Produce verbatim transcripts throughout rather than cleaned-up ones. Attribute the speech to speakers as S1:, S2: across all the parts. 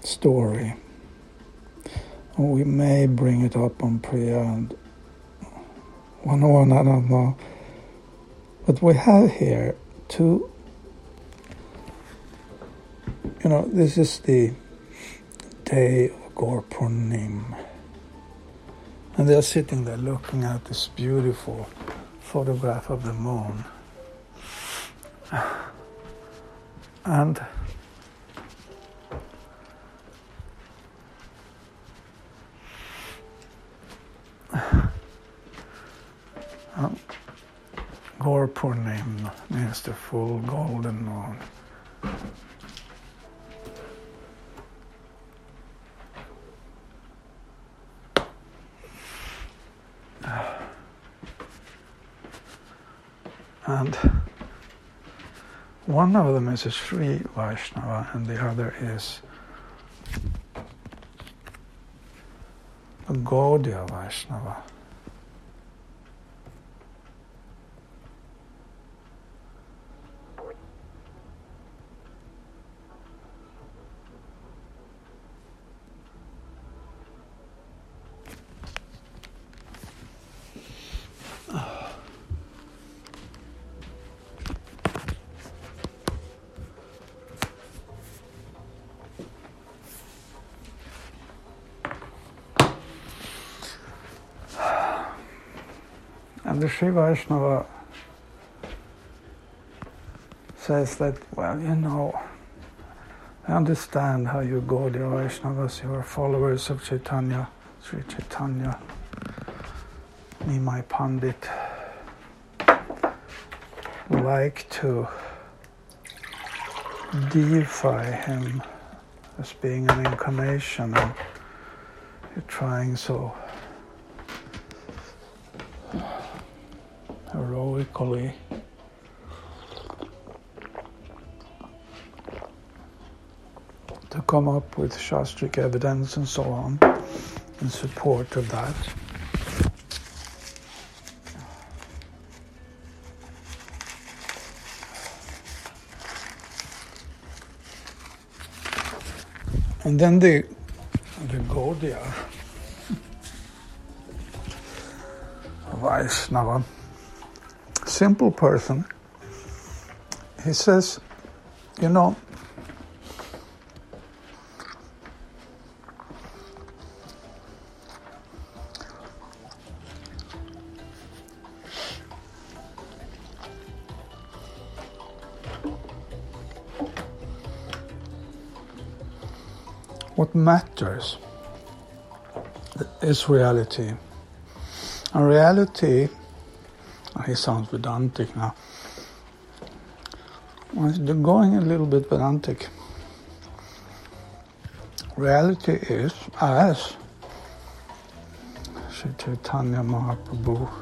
S1: story. And we may bring it up on Priya and one or one, I don't know. But we have here two, you know, this is the day of Gaur Purnima. And they're sitting there looking at this beautiful photograph of the moon. And um, Gaur Purnima means the full golden moon. And one of them is a Sri Vaishnava and the other is a Gaudiya Vaishnava. And the Sri Vaishnava says that, well, you know, I understand how you Gaudiya Vaishnavas, you are followers of Chaitanya, Sri Chaitanya, Nimai Pandit, like to deify him as being an incarnation, and you're trying so heroically to come up with Shastric evidence and so on in support of that. And then the the Gaudiya Vaishnava, simple person, he says, you know, what matters is reality. And reality, oh, he sounds Vedantic now. Well, they're going a little bit Vedantic. Reality is, as Sri Chaitanya Mahaprabhu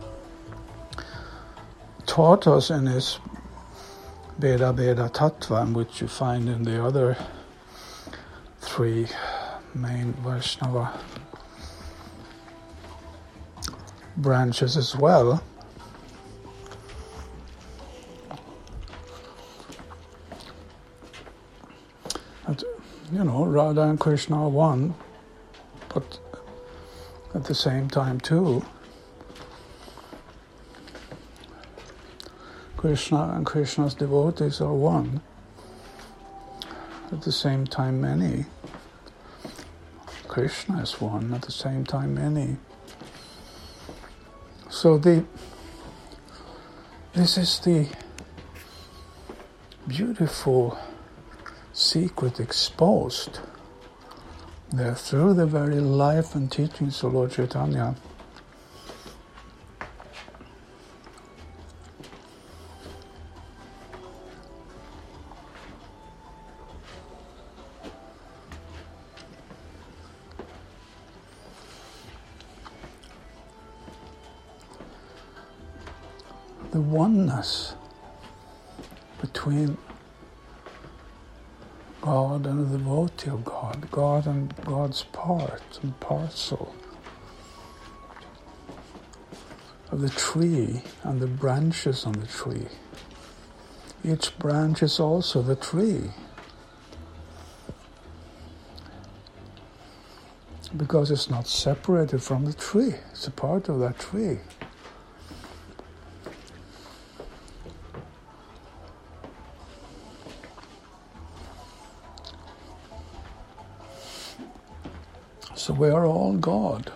S1: taught us in his Veda Veda Tattva, which you find in the other three main Vaishnava branches as well. And, you know, Radha and Krishna are one, but at the same time too, Krishna and Krishna's devotees are one. At the same time many. Krishna is one, at the same time many. So the this is the beautiful secret exposed there through the very life and teachings of Lord Chaitanya. The oneness between God and the devotee of God, God and God's part and parcel of the tree and the branches on the tree. Each branch is also the tree. because it's not separated from the tree. It's a part of that tree. So we are all God.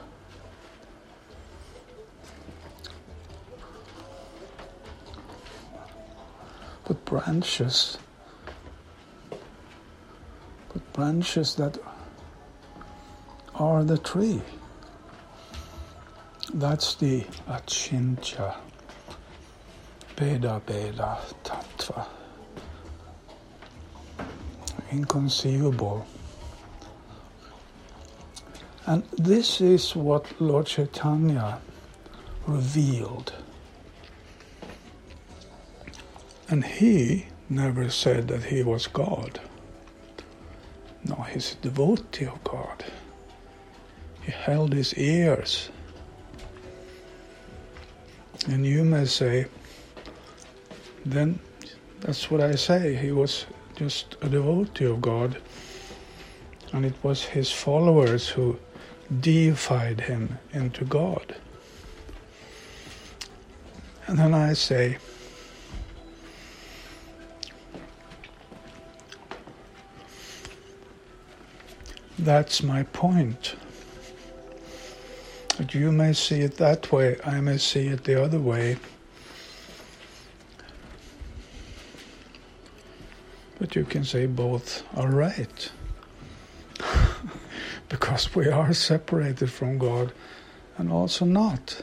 S1: But branches, but branches that are the tree. That's the Achintya, Bheda Bheda Tattva, inconceivable. And this is what Lord Chaitanya revealed. And he never said that he was God. No, he's a devotee of God. He held his ears. And you may say, then that's what I say. He was just a devotee of God. And it was his followers who deified him into God. And then I say, that's my point. But you may see it that way, I may see it the other way. But you can say both are right. Because we are separated from God and also not.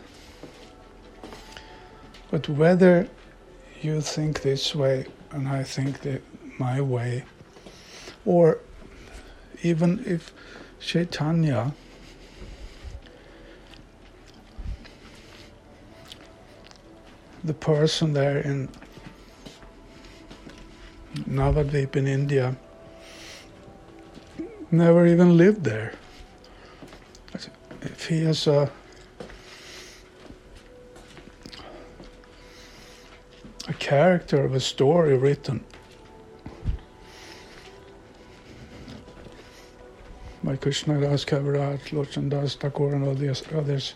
S1: But whether you think this way and I think that my way, or even if Chaitanya the person there in Navadvip in India never even lived there. If he has a a character of a story written by Krishna Das Kaviraj, Lochan Das Thakur and all these others,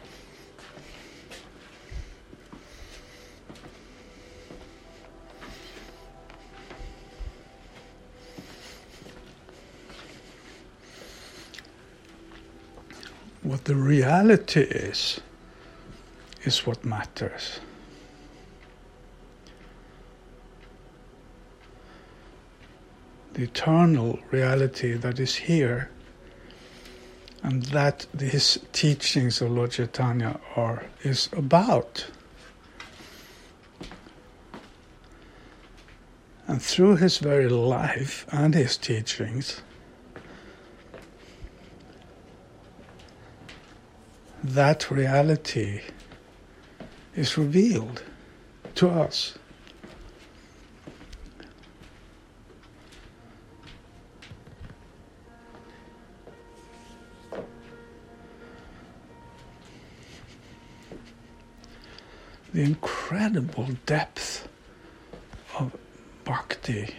S1: what the reality is, is what matters. The eternal reality that is here, and that these teachings of Lord Chaitanya are is about. And through his very life and his teachings, that reality is revealed to us. The incredible depth of bhakti,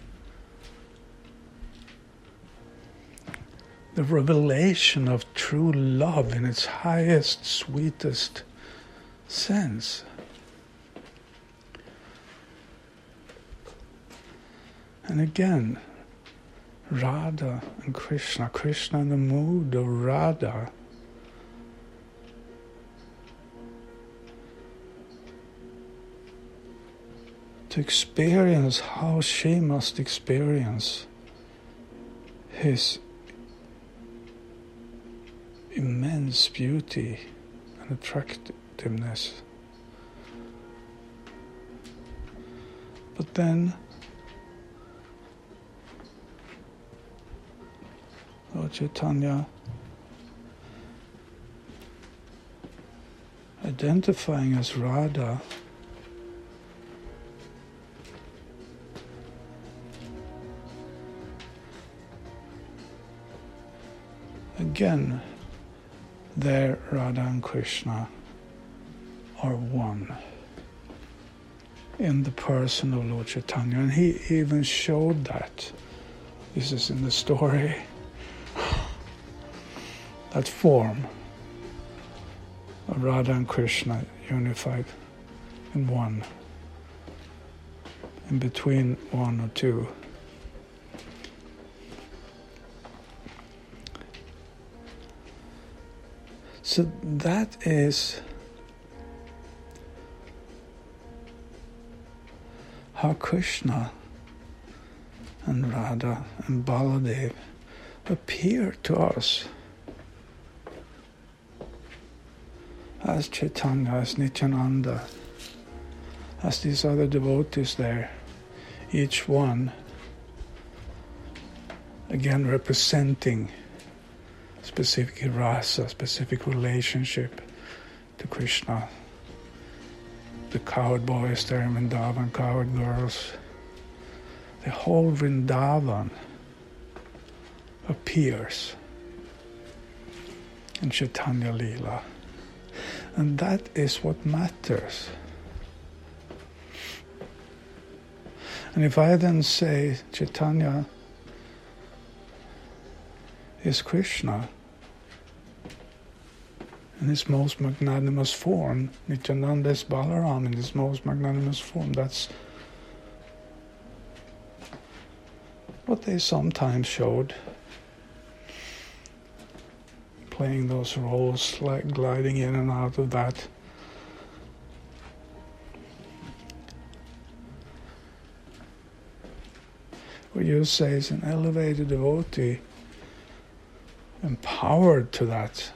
S1: the revelation of true love in its highest, sweetest sense. And again, Radha and Krishna, Krishna in the mood of Radha, to experience how she must experience his immense beauty and attractiveness. But then Lord Chaitanya, identifying as Radha, again, there Radha and Krishna are one in the person of Lord Chaitanya. And he even showed that. This is in the story. that form of Radha and Krishna unified in one, in between one or two. So that is how Krishna and Radha and Baladev appear to us as Chaitanya, as Nityananda, as these other devotees there, each one again representing specific rasa, specific relationship to Krishna. The cowherd boys there in Vrindavan, cowherd girls. The whole Vrindavan appears in Chaitanya Leela. And that is what matters. And if I then say Chaitanya is Krishna in his most magnanimous form, Nityananda is Balaram in his most magnanimous form, that's what they sometimes showed, playing those roles, like gliding in and out of that. What you say is an elevated devotee, empowered to that.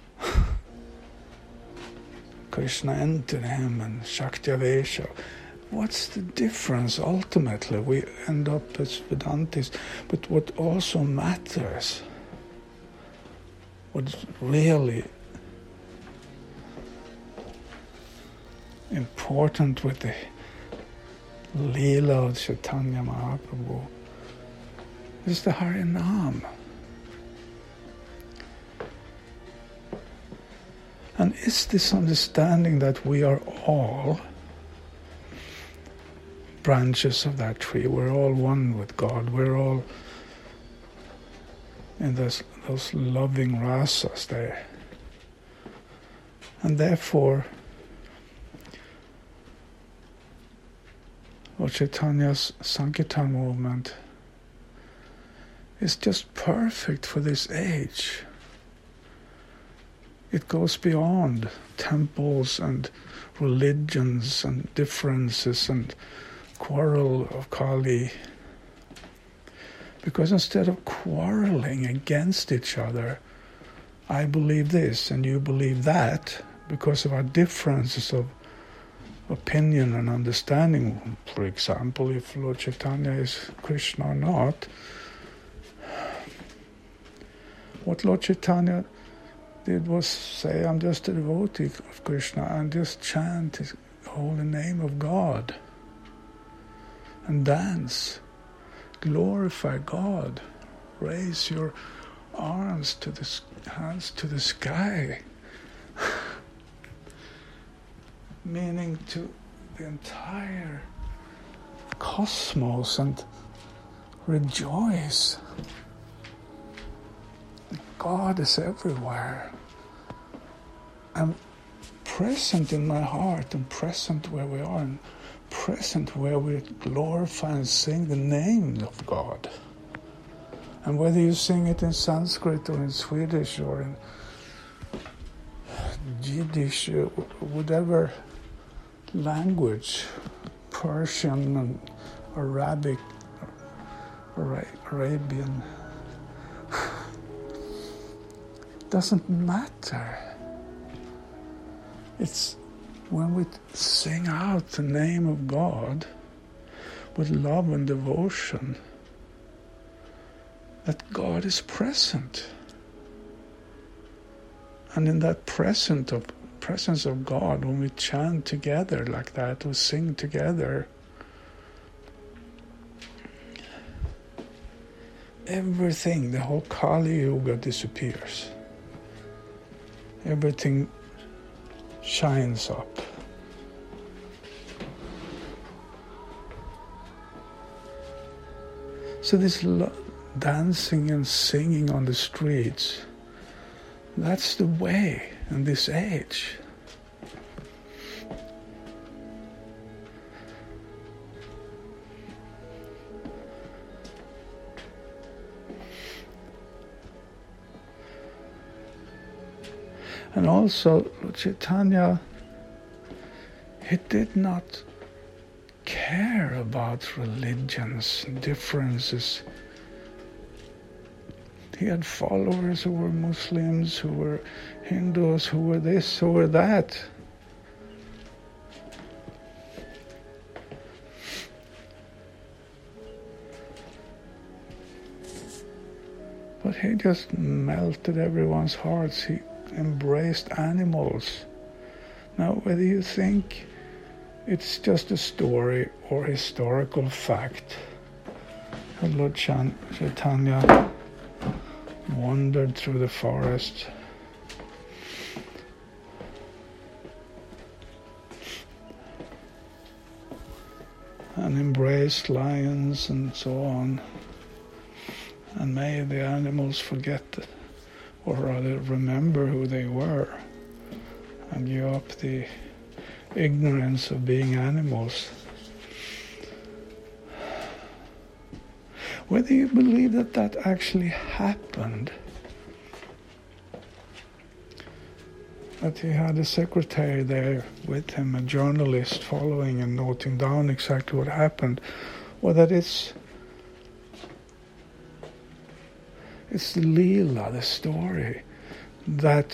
S1: Krishna entered him and Shaktavesha. What's the difference ultimately? We end up as Vedantis, but what also matters, what's really important with the Leela of Chaitanya Mahaprabhu is the Harinam. And it's this understanding that we are all branches of that tree. We're all one with God. We're all in those, those loving rasas there. And therefore, Lord Chaitanya's Sankirtan movement is just perfect for this age. It goes beyond temples and religions and differences and quarrel of Kali. Because instead of quarreling against each other, I believe this and you believe that, because of our differences of opinion and understanding, for example, if Lord Chaitanya is Krishna or not, what Lord Chaitanya did was say, I'm just a devotee of Krishna, and just chant his holy name of God and dance, glorify God, raise your arms to the hands to the sky, meaning to the entire cosmos, and rejoice. God is everywhere and present in my heart, and present where we are, and present where we glorify and sing the name of God. And whether you sing it in Sanskrit or in Swedish or in Yiddish, whatever language, Persian and Arabic, Arabian, doesn't matter. It's when we sing out the name of God with love and devotion that God is present. And in that present of, presence of God, when we chant together like that, we sing together, everything, the whole Kali Yuga disappears. Everything shines up. So this lo- dancing and singing on the streets, That's the way in this age. And also, Chaitanya, he did not care about religions, differences. He had followers who were Muslims, who were Hindus, who were this, who were that. But he just melted everyone's hearts. He embraced animals. Now, whether you think it's just a story or historical fact, Lord Chaitanya wandered through the forest and embraced lions and so on, and made the animals forget, or rather remember who they were, and give up the ignorance of being animals. Whether you believe that that actually happened, that he had a secretary there with him, a journalist following and noting down exactly what happened, or that it's it's the Leela, the story, that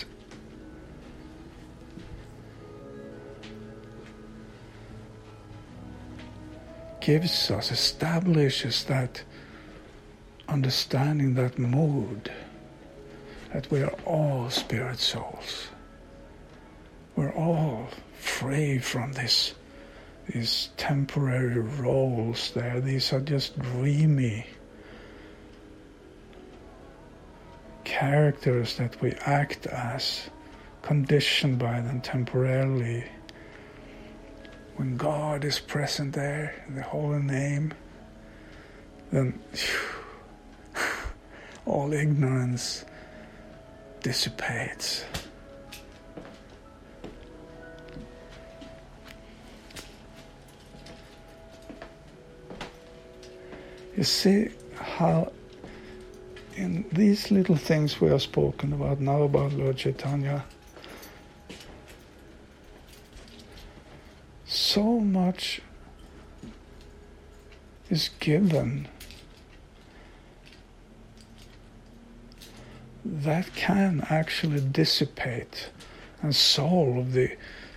S1: gives us, establishes that understanding, that mood, that we are all spirit souls. We're all free from this, these temporary roles there. These are just dreamy characters that we act as, conditioned by them temporarily. When God is present there, in the holy name, then phew, all ignorance dissipates. You see how in these little things we have spoken about now about Lord Chaitanya, so much is given that can actually dissipate and solve the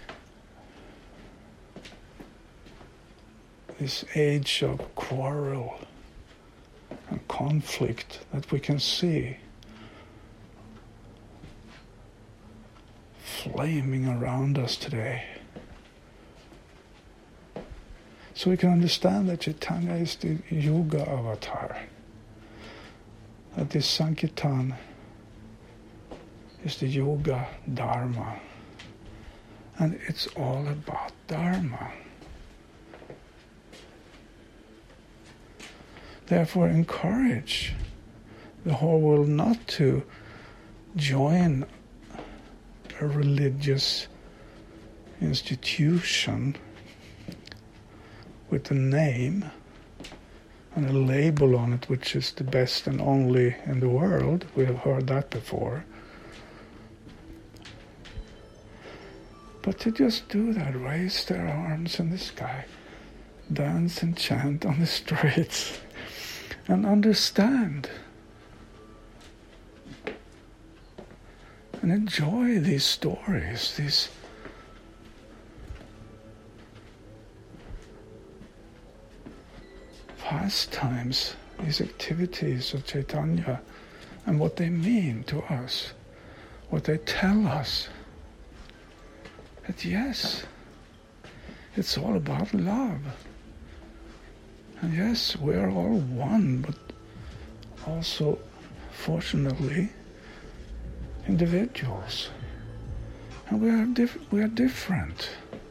S1: this age of quarrel and conflict that we can see flaming around us today. So we can understand that Chaitanya is the Yoga avatar, that this Sankirtan is the Yoga Dharma, and it's all about Dharma. Therefore, encourage the whole world not to join a religious institution with a name and a label on it, which is the best and only in the world. We have heard that before. But to just do that, raise their arms in the sky, dance and chant on the streets, and understand and enjoy these stories, these pastimes, these activities of Chaitanya, and what they mean to us, what they tell us. That yes, it's all about love. And yes, we are all one, but also, fortunately, individuals. And we are diff- we are different.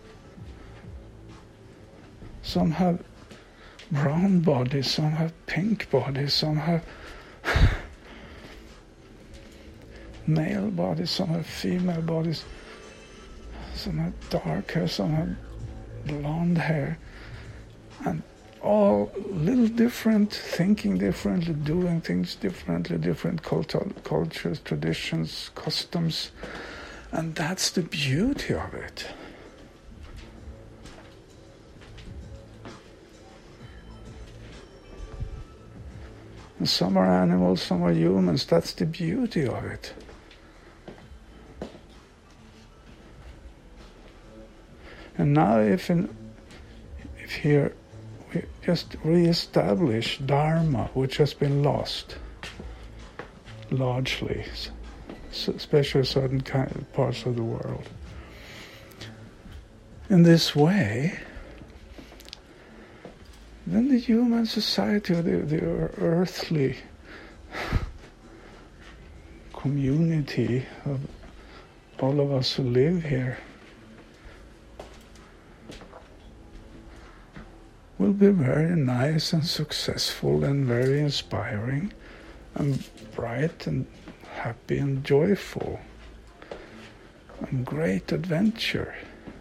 S1: Some have brown bodies, some have pink bodies, some have male bodies, some have female bodies, some have dark hair, some have blonde hair, and all a little different, thinking differently, doing things differently, different cultu- cultures, traditions, customs, and that's the beauty of it. And some are animals, some are humans. That's the beauty of it. And now if in, if here we just re-establish Dharma, which has been lost largely, especially certain kind of parts of the world. In this way, then the human society, or the, the earthly community of all of us who live here, will be very nice and successful and very inspiring and bright and happy and joyful and great adventure.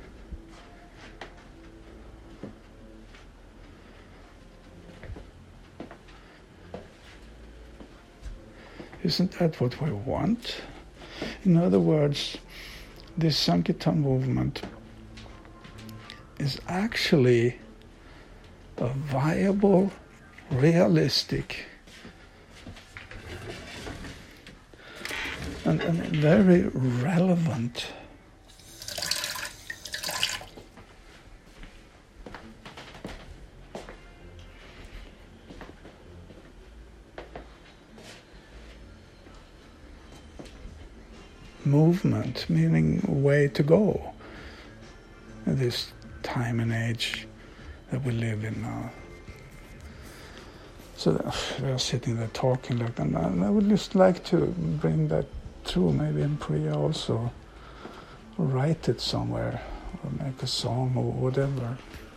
S1: Isn't that what we want? In other words, this Sankirtan movement is actually a viable, realistic, and, and very relevant movement, meaning way to go in this time and age that we live in now. So they're sitting there talking like that, and I would just like to bring that through, maybe in Priya also, or write it somewhere, or make a song or whatever.